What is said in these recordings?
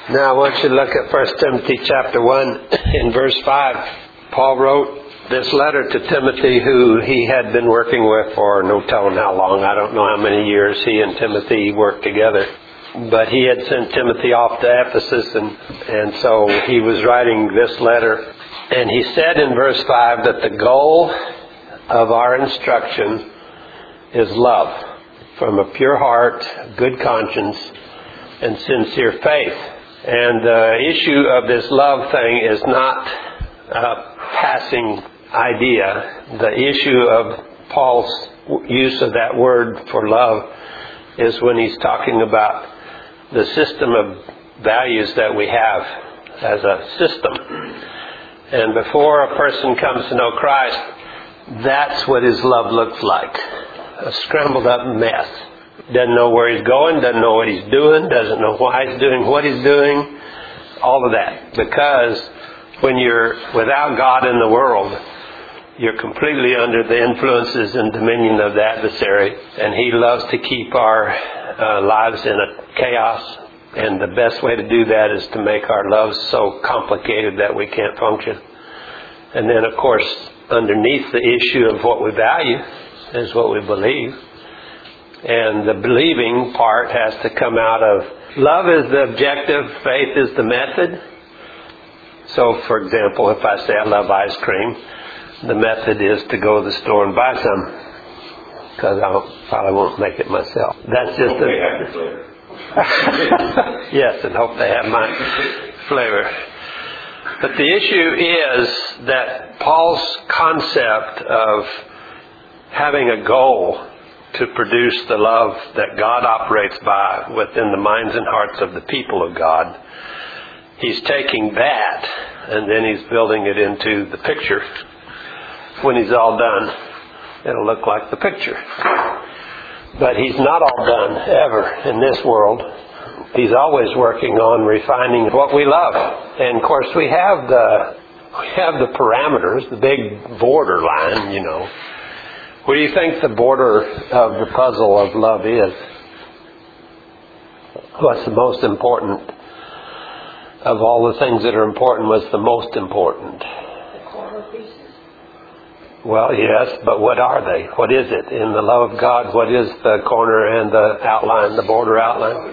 Now I want you to look at 1 Timothy chapter 1 in verse 5. Paul wrote this letter to Timothy, who he had been working with for no telling how long. I don't know how many years he and Timothy worked together. But he had sent Timothy off to Ephesus, and so he was writing this letter. And he said in verse 5 that the goal of our instruction is love, from a pure heart, good conscience, and sincere faith. And the issue of this love thing is not a passing idea. The issue of Paul's use of that word for love is when he's talking about the system of values that we have as a system. And before a person comes to know Christ, that's what his love looks like. A scrambled up mess. Doesn't know where he's going, doesn't know what he's doing, doesn't know why he's doing what he's doing. All of that. Because when you're without God in the world, you're completely under the influences and dominion of the adversary. And he loves to keep our lives in a chaos. And the best way to do that is to make our loves so complicated that we can't function. And then, of course, underneath the issue of what we value is what we believe. And the believing part has to come out of love is the objective, faith is the method. So, for example, if I say I love ice cream, the method is to go to the store and buy some, because I probably won't make it myself. That's just a... Yes, and hope they have my flavor. But the issue is that Paul's concept of having a goal to produce the love that God operates by within the minds and hearts of the people of God, he's taking that and then he's building it into the picture. When he's all done, it'll look like the picture. But he's not all done ever in this world. He's always working on refining what we love. And of course we have the parameters, the big borderline, you know. What do you think the border of the puzzle of love is? What's the most important? Of all the things that are important, what's the most important? The corner pieces. Well, yes, but what are they? What is it? In the love of God, what is the corner and the outline, the border outline?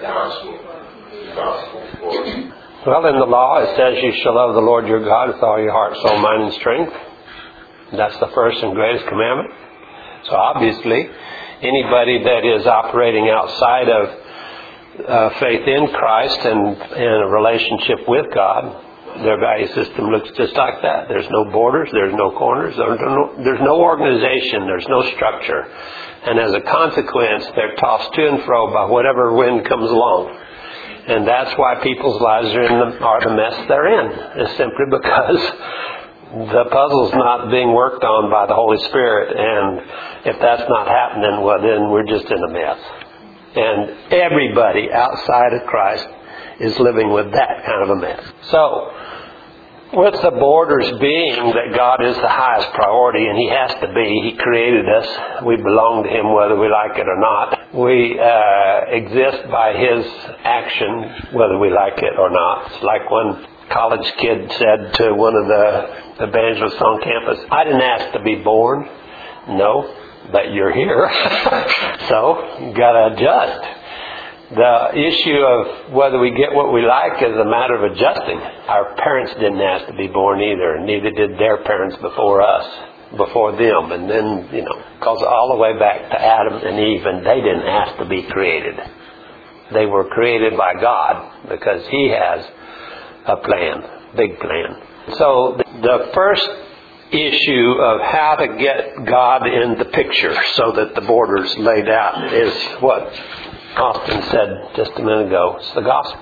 Well, in the law it says you shall love the Lord your God with all your heart, soul, mind, and strength. That's the first and greatest commandment. So obviously, anybody that is operating outside of faith in Christ and a relationship with God, their value system looks just like that. There's no borders, there's no corners, there's no organization, there's no structure. And as a consequence, they're tossed to and fro by whatever wind comes along. And that's why people's lives are the mess they're in. It's simply because the puzzle's not being worked on by the Holy Spirit. And if that's not happening, well, then we're just in a mess. And everybody outside of Christ is living with that kind of a mess. So, with the borders being that God is the highest priority, and He has to be. He created us. We belong to Him whether we like it or not. We exist by His action whether we like it or not. It's like one college kid said to one of the evangelists on campus, I didn't ask to be born. No, but you're here. So, you got to adjust. The issue of whether we get what we like is a matter of adjusting. Our parents didn't ask to be born either, and neither did their parents before us, before them. And then, goes all the way back to Adam and Eve, and they didn't ask to be created. They were created by God because He has a plan, big plan. So the first issue of how to get God in the picture so that the border's laid out is what Austin said just a minute ago. It's the gospel.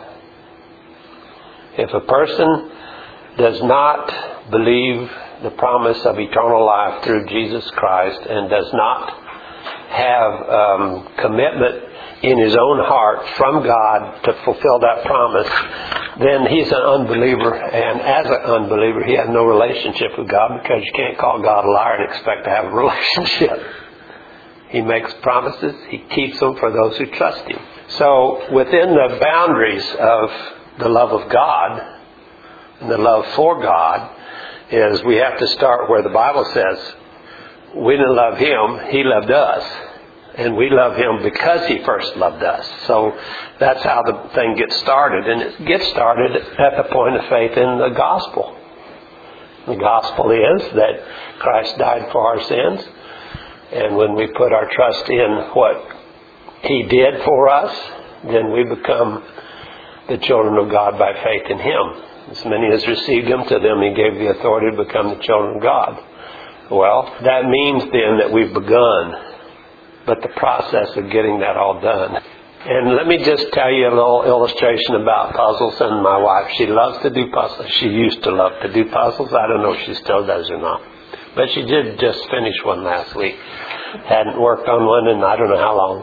If a person does not believe the promise of eternal life through Jesus Christ and does not have commitment in his own heart from God to fulfill that promise, then he's an unbeliever. And as an unbeliever, he has no relationship with God, because you can't call God a liar and expect to have a relationship. He makes promises. He keeps them for those who trust Him. So within the boundaries of the love of God and the love for God is we have to start where the Bible says we didn't love Him, He loved us. And we love Him because He first loved us. So that's how the thing gets started. And it gets started at the point of faith in the gospel. The gospel is that Christ died for our sins. And when we put our trust in what He did for us, then we become the children of God by faith in Him. As many as received Him, to them He gave the authority to become the children of God. Well, that means then that we've begun, but the process of getting that all done. And let me just tell you a little illustration about puzzles and my wife. She loves to do puzzles. She used to love to do puzzles. I don't know if she still does or not. But she did just finish one last week. Hadn't worked on one in I don't know how long.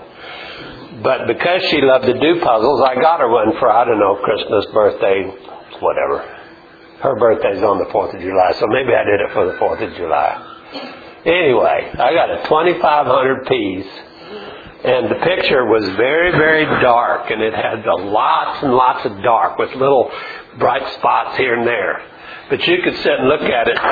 But because she loved to do puzzles, I got her one for, I don't know, Christmas, birthday, whatever. Her birthday's on the 4th of July, so maybe I did it for the 4th of July. Anyway, I got a 2500 piece, and the picture was very, very dark, and it had lots and lots of dark with little bright spots here and there. But you could sit and look at it.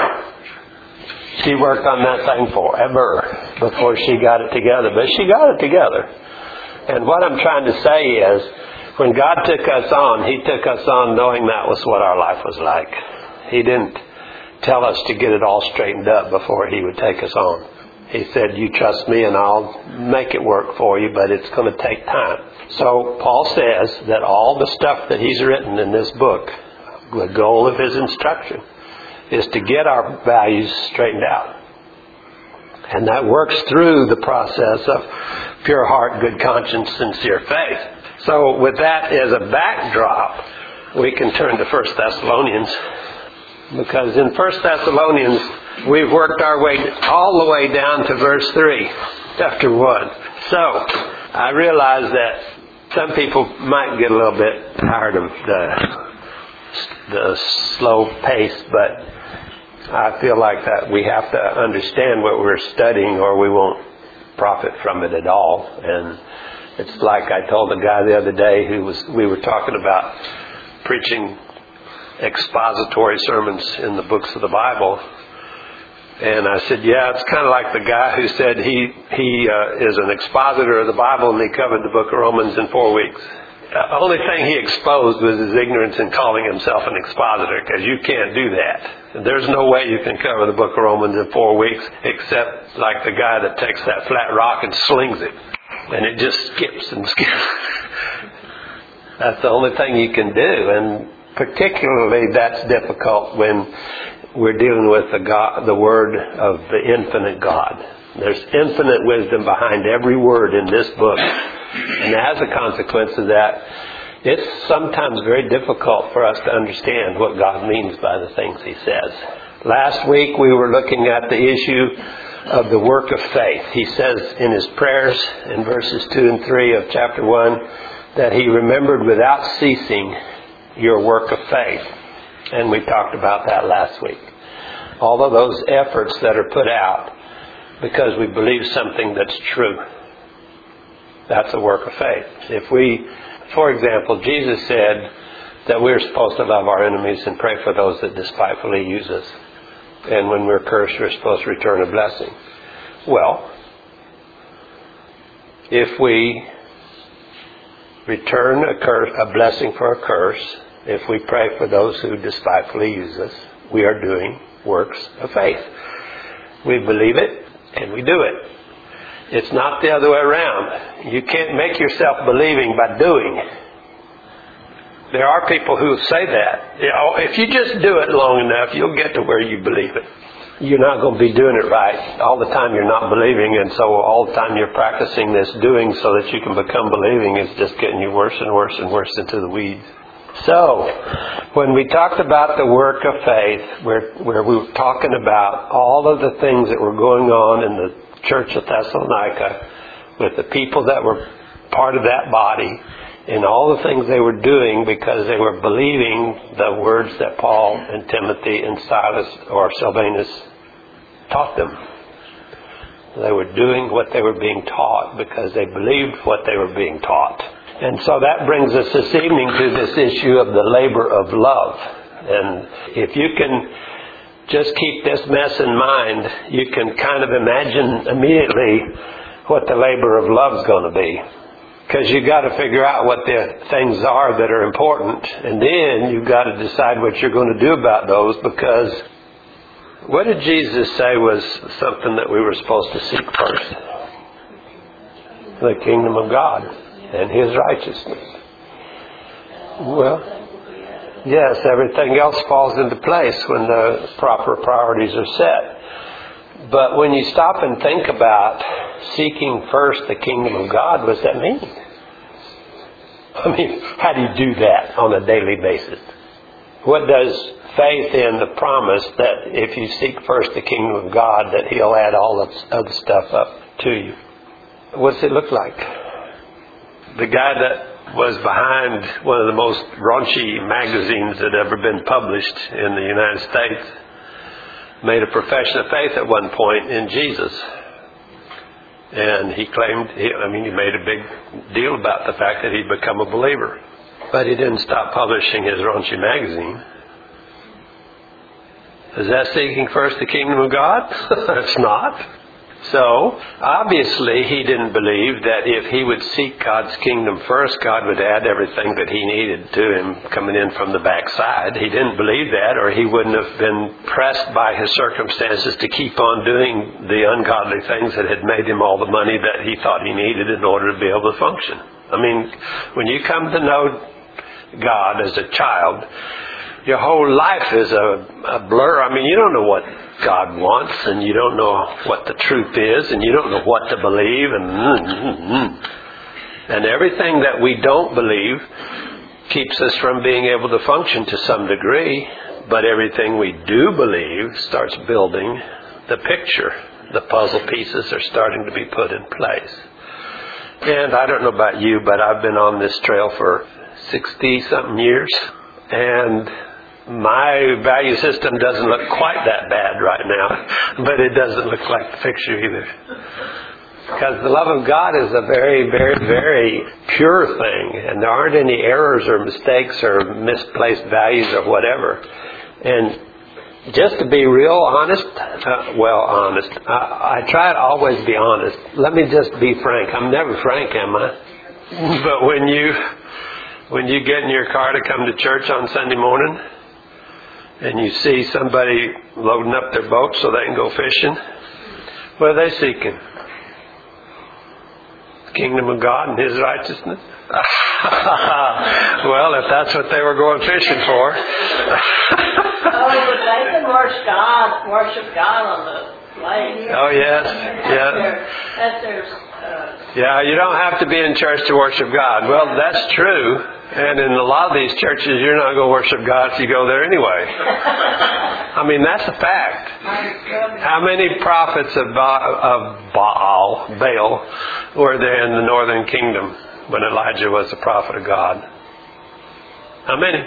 She worked on that thing forever before she got it together, but she got it together. And what I'm trying to say is, when God took us on, He took us on knowing that was what our life was like. He didn't tell us to get it all straightened up before He would take us on. He said, you trust me and I'll make it work for you, but it's going to take time. So Paul says that all the stuff that he's written in this book, the goal of his instruction, is to get our values straightened out. And that works through the process of pure heart, good conscience, sincere faith. So with that as a backdrop, we can turn to 1 Thessalonians. Because in 1 Thessalonians, we've worked our way all the way down to verse 3, chapter 1. So, I realize that some people might get a little bit tired of the slow pace, but I feel like that we have to understand what we're studying or we won't profit from it at all. And it's like I told a guy the other day we were talking about preaching expository sermons in the books of the Bible. And I said, yeah, it's kind of like the guy who said he is an expositor of the Bible and he covered the book of Romans in 4 weeks. The only thing he exposed was his ignorance in calling himself an expositor, because you can't do that. There's no way you can cover the book of Romans in 4 weeks except like the guy that takes that flat rock and slings it. And it just skips and skips. That's the only thing you can do. And particularly that's difficult when we're dealing with the Word of the infinite God. There's infinite wisdom behind every word in this book. And as a consequence of that, it's sometimes very difficult for us to understand what God means by the things He says. Last week we were looking at the issue of the work of faith. He says in his prayers in verses 2 and 3 of chapter 1 that He remembered without ceasing your work of faith. And we talked about that last week. All of those efforts that are put out because we believe something that's true. That's a work of faith. For example, Jesus said that we're supposed to love our enemies and pray for those that despitefully use us. And when we're cursed, we're supposed to return a blessing. Well, if we return a blessing for a curse, if we pray for those who despitefully use us, we are doing works of faith. We believe it and we do it. It's not the other way around. You can't make yourself believing by doing. There are people who say that. If you just do it long enough, you'll get to where you believe it. You're not going to be doing it right. All the time you're not believing, and so all the time you're practicing this doing so that you can become believing is just getting you worse and worse and worse into the weeds. So, when we talked about the work of faith, where we were talking about all of the things that were going on in the church of Thessalonica with the people that were part of that body and all the things they were doing because they were believing the words that Paul and Timothy and Silas or Silvanus taught them. They were doing what they were being taught because they believed what they were being taught. And so that brings us this evening to this issue of the labor of love. And if you can just keep this mess in mind, you can kind of imagine immediately what the labor of love is going to be. Because you've got to figure out what the things are that are important, and then you've got to decide what you're going to do about those, because what did Jesus say was something that we were supposed to seek first? The kingdom of God and His righteousness. Well, yes, everything else falls into place when the proper priorities are set. But when you stop and think about seeking first the kingdom of God, what does that mean? I mean, how do you do that on a daily basis? What does faith in the promise that if you seek first the kingdom of God, that He'll add all the other stuff up to you? What does it look like? The guy that was behind one of the most raunchy magazines that ever been published in the United States made a profession of faith at one point in Jesus. And he claimed, he made a big deal about the fact that he'd become a believer. But he didn't stop publishing his raunchy magazine. Is that seeking first the kingdom of God? It's not. So, obviously, he didn't believe that if he would seek God's kingdom first, God would add everything that he needed to him coming in from the backside. He didn't believe that, or he wouldn't have been pressed by his circumstances to keep on doing the ungodly things that had made him all the money that he thought he needed in order to be able to function. I mean, when you come to know God as a child, your whole life is a blur. I mean, you don't know what God wants, and you don't know what the truth is, and you don't know what to believe, and everything that we don't believe keeps us from being able to function to some degree. But everything we do believe starts building the picture. The puzzle pieces are starting to be put in place. And I don't know about you, but I've been on this trail for 60-something years, and my value system doesn't look quite that bad right now, but it doesn't look like the picture either. Because the love of God is a very, very, very pure thing, and there aren't any errors or mistakes or misplaced values or whatever. And just to be real honest, I try to always be honest. Let me just be frank. I'm never frank, am I? But when you get in your car to come to church on Sunday morning, and you see somebody loading up their boat so they can go fishing, what are they seeking? The kingdom of God and His righteousness? Well, if that's what they were going fishing for. But they can worship God on the lake. Oh, yes. That's their yeah, you don't have to be in church to worship God. Well, that's true. And in a lot of these churches, you're not going to worship God if you go there anyway. I mean, that's a fact. How many prophets of Baal, were there in the northern kingdom when Elijah was the prophet of God? How many?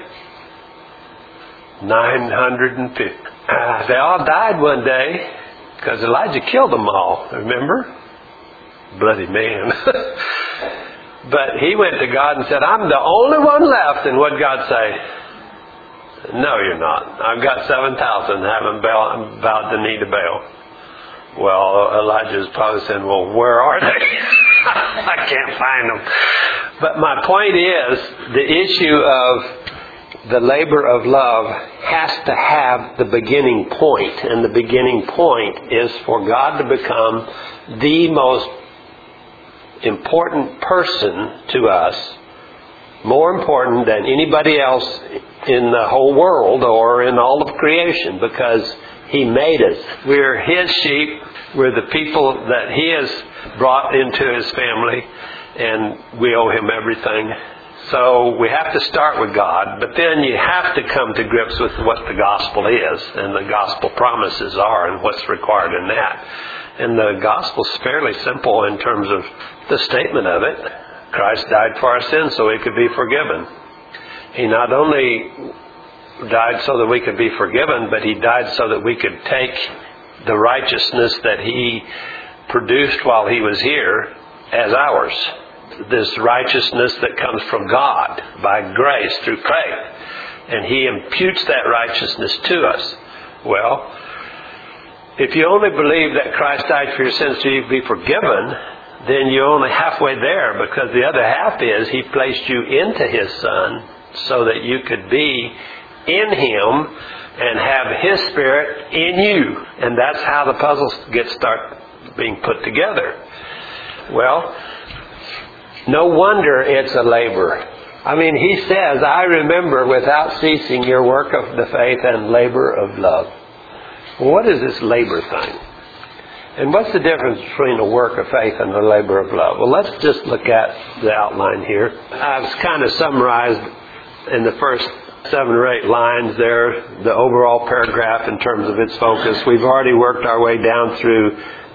950. They all died one day because Elijah killed them all, remember? Bloody man. But he went to God and said, I'm the only one left. And what did God say? No, you're not. I've got 7,000 haven't bowed the knee to Baal. Well, Elijah was probably saying, well, where are they? I can't find them. But my point is, the issue of the labor of love has to have the beginning point. And the beginning point is for God to become the most important person to us, more important than anybody else in the whole world or in all of creation, because He made us. We're His sheep. We're the people that He has brought into His family, and we owe Him everything. So we have to start with God, but then you have to come to grips with what the gospel is and the gospel promises are and what's required in that. And the gospel's fairly simple in terms of the statement of it. Christ died for our sins so we could be forgiven. He not only died so that we could be forgiven, but He died so that we could take the righteousness that He produced while He was here as ours. this righteousness that comes from God by grace through faith. And He imputes that righteousness to us. Well, if you only believe that Christ died for your sins so you be forgiven, then you're only halfway there, because the other half is He placed you into His Son so that you could be in Him and have His Spirit in you. And that's how the puzzles start being put together. Well, no wonder it's a labor. I mean, He says, I remember without ceasing your work of the faith and labor of love. Well, what is this labor thing? And what's the difference between the work of faith and the labor of love? Well, let's just look at the outline here. I've kind of summarized in the first 7 or 8 lines there the overall paragraph in terms of its focus. We've already worked our way down through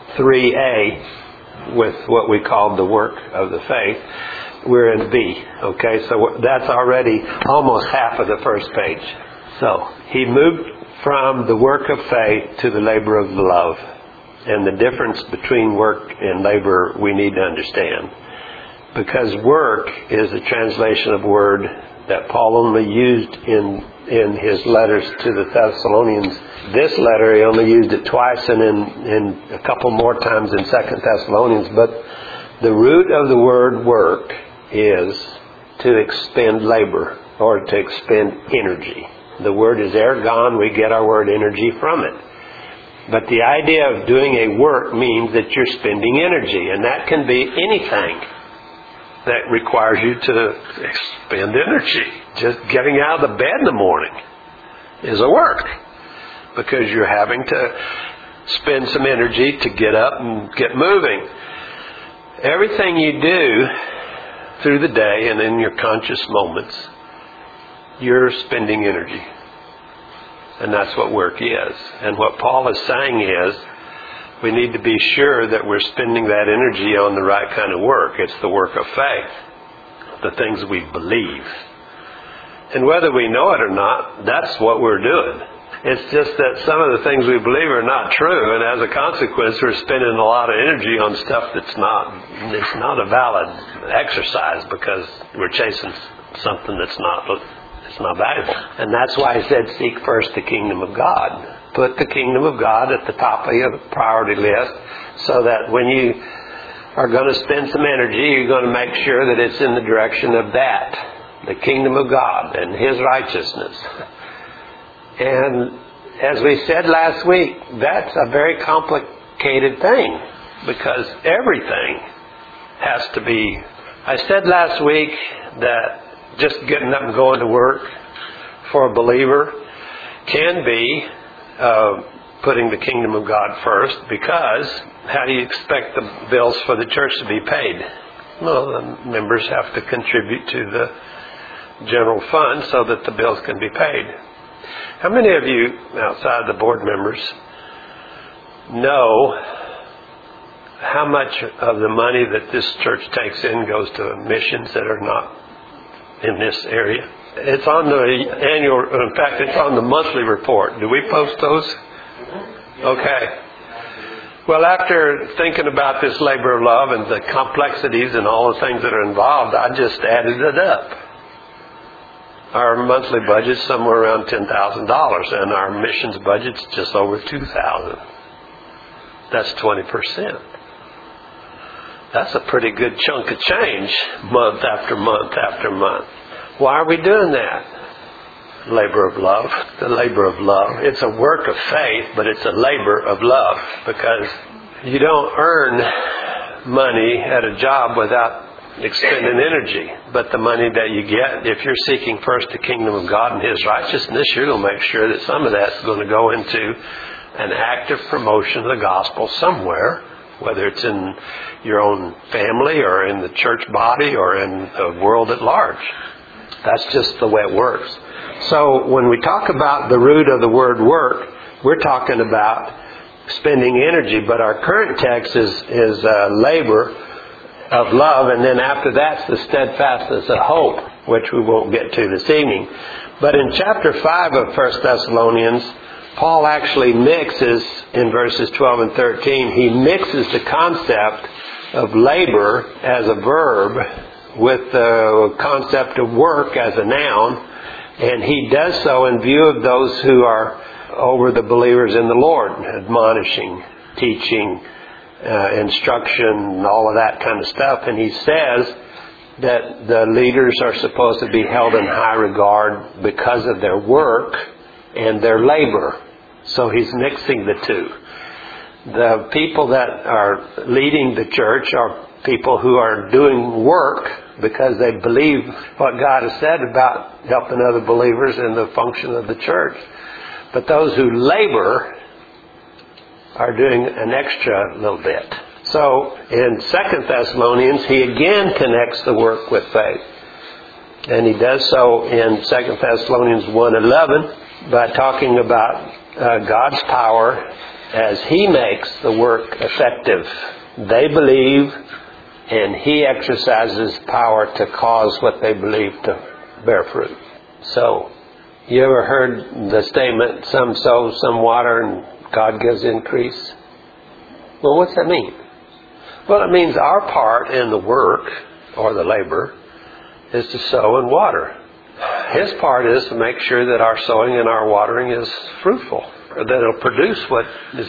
3A with what we called the work of the faith. We're in B. Okay, so that's already almost half of the first page. So he moved from the work of faith to the labor of love. And the difference between work and labor we need to understand. Because work is a translation of word that Paul only used in his letters to the Thessalonians. This letter, he only used it twice and in a couple more times in 2 Thessalonians. But the root of the word work is to expend labor or to expend energy. The word is ergon. We get our word energy from it. But the idea of doing a work means that you're spending energy. And that can be anything that requires you to expend energy. Just getting out of the bed in the morning is a work. Because you're having to spend some energy to get up and get moving. Everything you do through the day and in your conscious moments, you're spending energy. And that's what work is. And what Paul is saying is, we need to be sure that we're spending that energy on the right kind of work. It's the work of faith. The things we believe. And whether we know it or not, that's what we're doing. It's just that some of the things we believe are not true. And as a consequence, we're spending a lot of energy on stuff it's not a valid exercise, because we're chasing something that's not valuable. And that's why he said, seek first the kingdom of God. Put the kingdom of God at the top of your priority list, so that when you are going to spend some energy, you're going to make sure that it's in the direction of that, the kingdom of God and His righteousness. And as we said last week, that's a very complicated thing, because everything has to be... I said last week that just getting up and going to work for a believer can be putting the kingdom of God first, because how do you expect the bills for the church to be paid? Well, the members have to contribute to the general fund so that the bills can be paid. How many of you outside the board members know how much of the money that this church takes in goes to missions that are not in this area? It's on the annual, in fact, it's on the monthly report. Do we post those? Okay. Well, after thinking about this labor of love and the complexities and all the things that are involved, I just added it up. Our monthly budget's somewhere around $10,000, and our missions budget's just over $2,000. That's 20%. That's a pretty good chunk of change, month after month after month. Why are we doing that? Labor of love. The labor of love. It's a work of faith, but it's a labor of love, because you don't earn money at a job without expending energy. But the money that you get, if you're seeking first the kingdom of God and His righteousness, you're going to make sure that some of that's going to go into an active promotion of the gospel somewhere, whether it's in your own family or in the church body or in the world at large. That's just the way it works. So when we talk about the root of the word work, we're talking about spending energy, but our current text is labor of love, and then after that's the steadfastness of hope, which we won't get to this evening. But in chapter 5 of 1 Thessalonians, Paul actually mixes, in verses 12 and 13, he mixes the concept of labor as a verb with the concept of work as a noun, and he does so in view of those who are over the believers in the Lord, admonishing, teaching, instruction, all of that kind of stuff. And he says that the leaders are supposed to be held in high regard because of their work and their labor. So he's mixing the two. The people that are leading the church are people who are doing work because they believe what God has said about helping other believers in the function of the church. But those who labor are doing an extra little bit. So in 2 Thessalonians, he again connects the work with faith. And he does so in 2 Thessalonians 1:11 by talking about God's power as he makes the work effective. They believe, and he exercises power to cause what they believe to bear fruit. So, you ever heard the statement, some sow, some water, and God gives increase? Well, what's that mean? Well, it means our part in the work, or the labor, is to sow and water. His part is to make sure that our sowing and our watering is fruitful, or that it'll produce what is.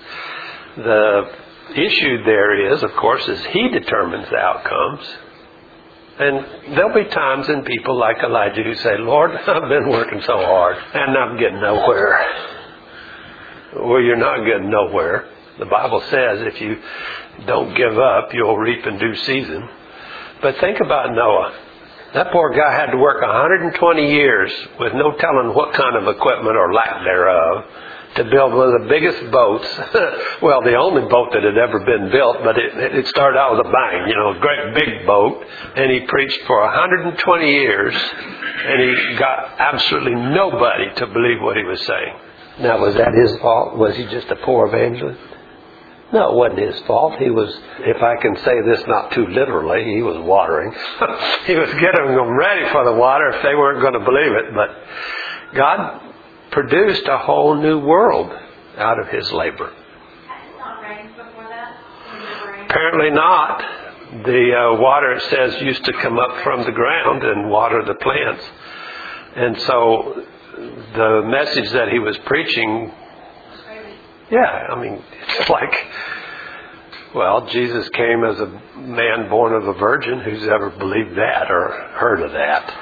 The issue there is, of course, is he determines the outcomes. And there'll be times in people like Elijah who say, Lord, I've been working so hard and I'm getting nowhere. Well, you're not getting nowhere. The Bible says if you don't give up, you'll reap in due season. But think about Noah. That poor guy had to work 120 years with no telling what kind of equipment or lack thereof to build one of the biggest boats. Well, the only boat that had ever been built, but it started out with a bang, a great big boat. And he preached for 120 years, and he got absolutely nobody to believe what he was saying. Now, was that his fault? Was he just a poor evangelist? No, it wasn't his fault. He was, if I can say this not too literally, he was watering. He was getting them ready for the water if they weren't going to believe it. But God produced a whole new world out of his labor. Had it not rained before that? Apparently not. The water, it says, used to come up from the ground and water the plants. And so the message that he was preaching, it's like, well, Jesus came as a man born of a virgin. Who's ever believed that or heard of that?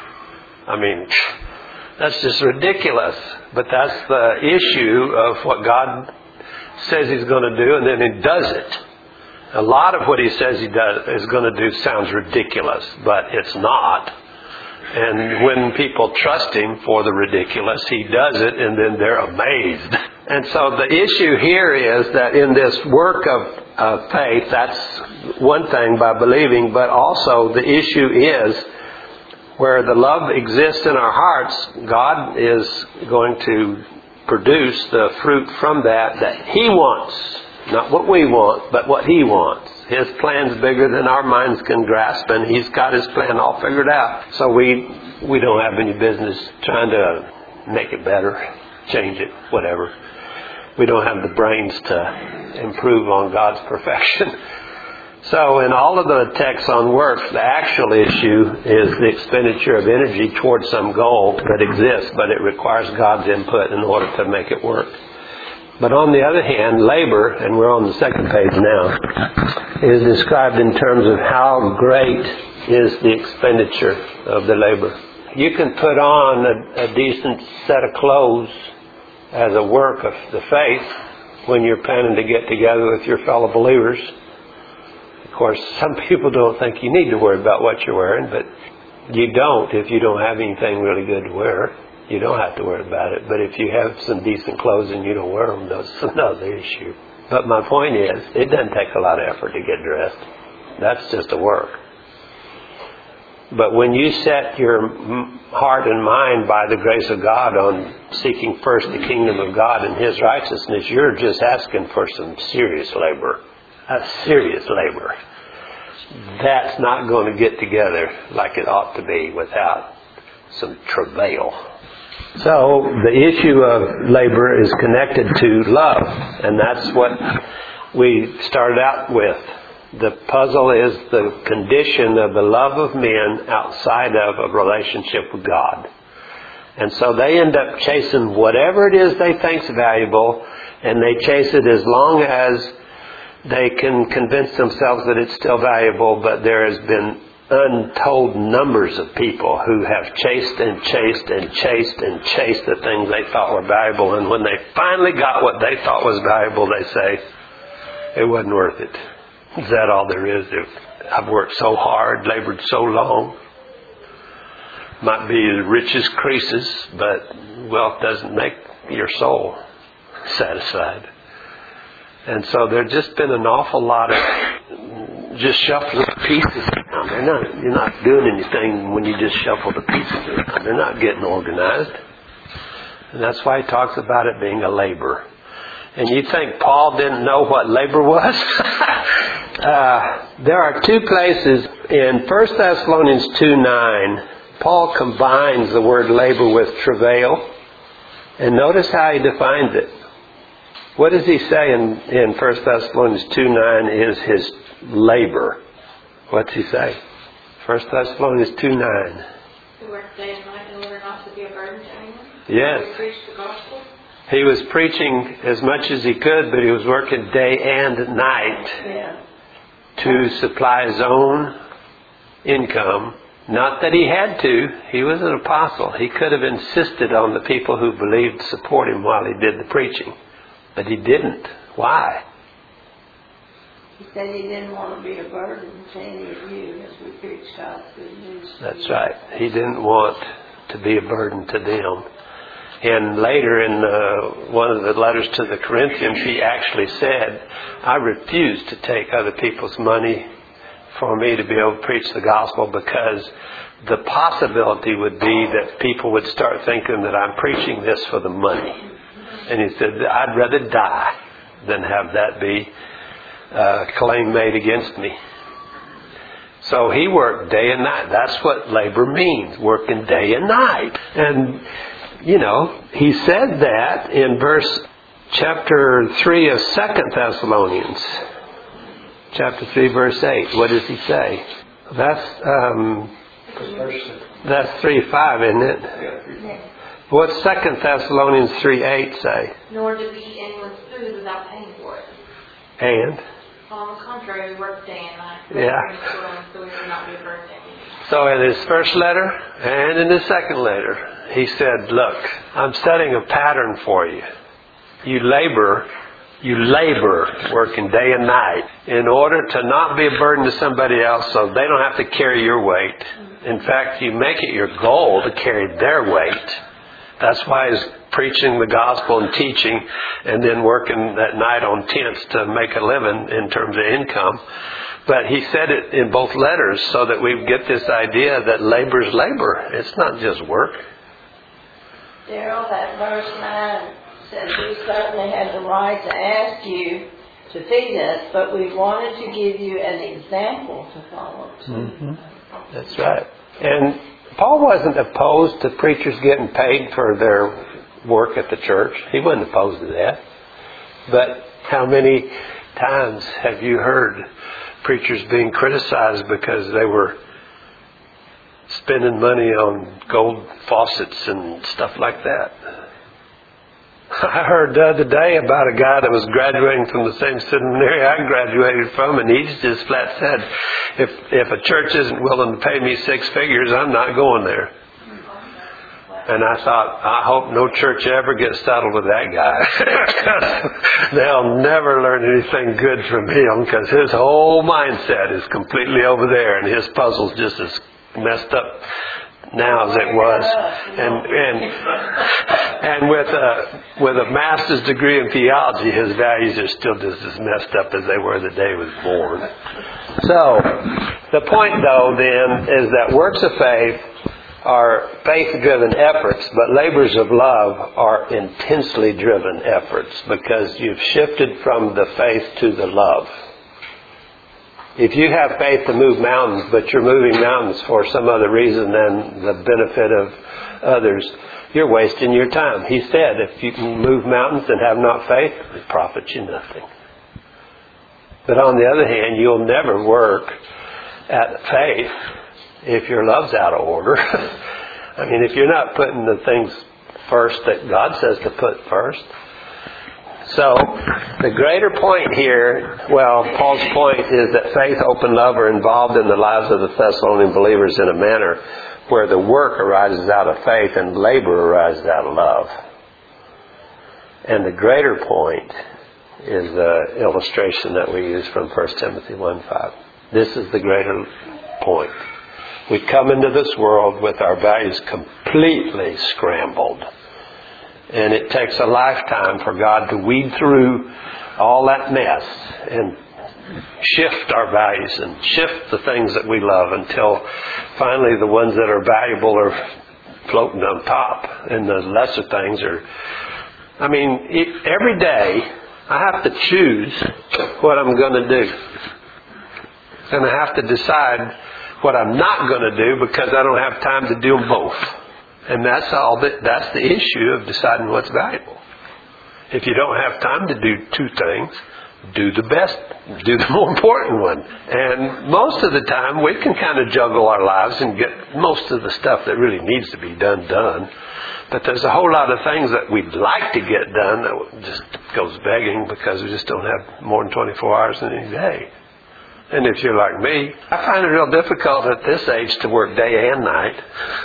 That's just ridiculous. But that's the issue of what God says he's going to do, and then he does it. A lot of what he says he is going to do sounds ridiculous, but it's not. And when people trust him for the ridiculous, he does it, and then they're amazed. And so the issue here is that in this work of faith, that's one thing by believing, but also the issue is where the love exists in our hearts, God is going to produce the fruit from that He wants. Not what we want, but what He wants. His plan's bigger than our minds can grasp, and He's got His plan all figured out. So we don't have any business trying to make it better, change it, whatever. We don't have the brains to improve on God's perfection. So in all of the texts on works, the actual issue is the expenditure of energy towards some goal that exists, but it requires God's input in order to make it work. But on the other hand, labor, and we're on the second page now, is described in terms of how great is the expenditure of the labor. You can put on a decent set of clothes as a work of the faith when you're planning to get together with your fellow believers. Of course, some people don't think you need to worry about what you're wearing, but you don't if you don't have anything really good to wear. You don't have to worry about it. But if you have some decent clothes and you don't wear them, that's another issue. But my point is, it doesn't take a lot of effort to get dressed. That's just a work. But when you set your heart and mind by the grace of God on seeking first the kingdom of God and His righteousness, you're just asking for some serious labor. A serious labor. That's not going to get together like it ought to be without some travail. So the issue of labor is connected to love, and that's what we started out with. The puzzle is the condition of the love of men outside of a relationship with God. And so they end up chasing whatever it is they think's valuable, and they chase it as long as they can convince themselves that it's still valuable. But there has been untold numbers of people who have chased and chased and chased and chased the things they thought were valuable, and when they finally got what they thought was valuable, they say, it wasn't worth it. Is that all there is? I've worked so hard, labored so long. Might be the richest creases, but wealth doesn't make your soul satisfied. And so there's just been an awful lot of just shuffling pieces. You're not doing anything when you just shuffle the pieces around. They're not getting organized. And that's why he talks about it being a labor. And you think Paul didn't know what labor was? There are two places in 1 Thessalonians 2:9. Paul combines the word labor with travail. And notice how he defines it. What does he say in 1 Thessalonians 2:9 is his labor? What's he say? 1 Thessalonians 2:9. To work day and night in order not to be a burden to anyone? Yes. To preach the gospel? He was preaching as much as he could, but he was working day and night to supply his own income. Not that he had to. He was an apostle. He could have insisted on the people who believed to support him while he did the preaching. But he didn't. Why? He said he didn't want to be a burden to any of you as we preach God's good news. That's right. He didn't want to be a burden to them. And later in one of the letters to the Corinthians, he actually said, I refuse to take other people's money for me to be able to preach the gospel, because the possibility would be that people would start thinking that I'm preaching this for the money. And he said, I'd rather die than have that be a claim made against me. So he worked day and night. That's what labor means, working day and night. And, he said that in chapter 3 of 2 Thessalonians. Chapter 3, verse 8. What does he say? That's 3:5, isn't it? What's 2 Thessalonians 3:8 say? Nor to eat anyone's food without paying for it. And? On the contrary, we work day and night. Yeah. So we would not be a burden to anyone. So in his first letter and in his second letter, he said, look, I'm setting a pattern for you. You labor working day and night in order to not be a burden to somebody else, so they don't have to carry your weight. In fact, you make it your goal to carry their weight. That's why he's preaching the gospel and teaching and then working at night on tents to make a living in terms of income. But he said it in both letters so that we get this idea that labor's labor. It's not just work. Daryl, that verse 9 says we certainly had the right to ask you to feed us, but we wanted to give you an example to follow too. Mm-hmm. That's right. And Paul wasn't opposed to preachers getting paid for their work at the church. He wasn't opposed to that. But how many times have you heard preachers being criticized because they were spending money on gold faucets and stuff like that? I heard the other day about a guy that was graduating from the same seminary I graduated from, and he just flat said, if a church isn't willing to pay me 6 figures, I'm not going there. And I thought, I hope no church ever gets settled with that guy. They'll never learn anything good from him, because his whole mindset is completely over there, and his puzzle's just as messed up now as it was. And with a master's degree in theology, his values are still just as messed up as they were the day he was born. So, the point though then is that works of faith are faith-driven efforts, but labors of love are intensely driven efforts, because you've shifted from the faith to the love. If you have faith to move mountains, but you're moving mountains for some other reason than the benefit of others, you're wasting your time. He said, if you can move mountains and have not faith, it profits you nothing. But on the other hand, you'll never work at faith if your love's out of order. I mean, if you're not putting the things first that God says to put first. So, the greater point here, Paul's point is that faith, hope, and love are involved in the lives of the Thessalonian believers in a manner where the work arises out of faith and labor arises out of love. And the greater point is the illustration that we use from 1 Timothy 1:5. This is the greater point. We come into this world with our values completely scrambled. And it takes a lifetime for God to weed through all that mess and shift our values and shift the things that we love until finally the ones that are valuable are floating on top and the lesser things are... I mean, every day I have to choose what I'm going to do. And I have to decide what I'm not going to do because I don't have time to do them both. And that's the issue of deciding what's valuable. If you don't have time to do two things, do the best, do the more important one. And most of the time we can kind of juggle our lives and get most of the stuff that really needs to be done. But there's a whole lot of things that we'd like to get done that just goes begging because we just don't have more than 24 hours in any day. And if you're like me, I find it real difficult at this age to work day and night.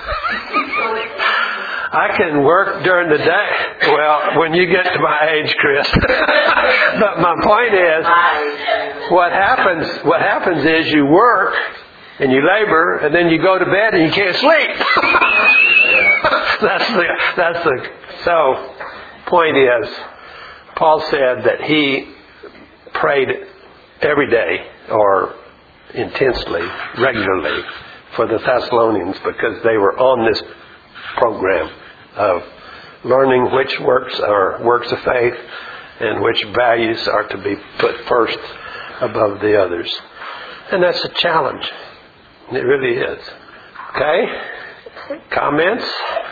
I can work during the day. Well, when you get to my age, Chris. But my point is, what happens is you work and you labor and then you go to bed and you can't sleep. So, point is, Paul said that he prayed every day or intensely, regularly for the Thessalonians because they were on this program of learning which works are works of faith and which values are to be put first above the others. And that's a challenge. It really is. Okay? Comments?